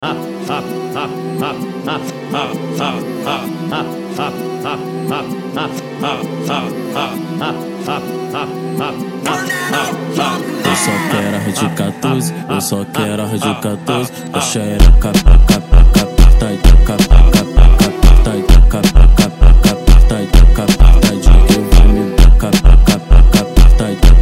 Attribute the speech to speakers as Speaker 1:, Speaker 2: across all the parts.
Speaker 1: Eu só quero a de 14, eu só quero a de 14. A xereca, apertadinha, apertadinha que vai me dar, apertadinha,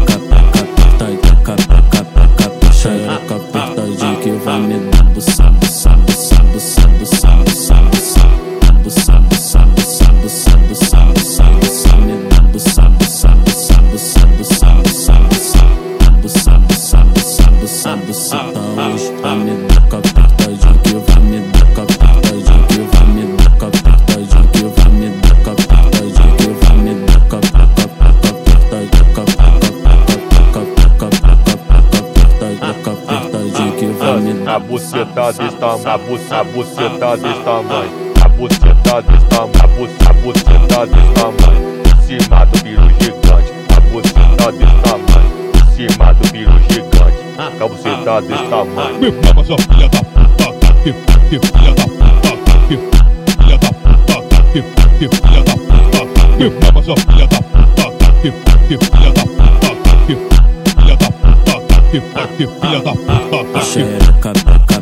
Speaker 1: xereca apertadinha que vai me dar buçã, buçã, buçã, buçã, buçã, buçã, buçã, buçã, buçã, buçã, buçã, buçã, buçã, buçã, me dá buçã, buçã, buçã, buçã, buçã, buçã, buçã, buçã, buçã, buçã, buçã, tá hoje pra me dar apertadinha que vai me dar, apertadinha que vai me dar, apertadinha que vai me dar, apertadinha que vai me dar, apertadinha que vai me dar.
Speaker 2: A buceta desse tamanho, a buceta desse tamanho, a buceta desse tamanho, a buceta desse tamanho, em cima do piru gigante, a buceta desse tamanho, em cima do piru gigante, a buceta desse tamanho.
Speaker 3: Me mama sua filha da puta, que filha da puta, que filha da puta, que filha da puta, me mama sua filha da puta, que filha da puta, que filha da puta, que filha da puta,
Speaker 1: xereca,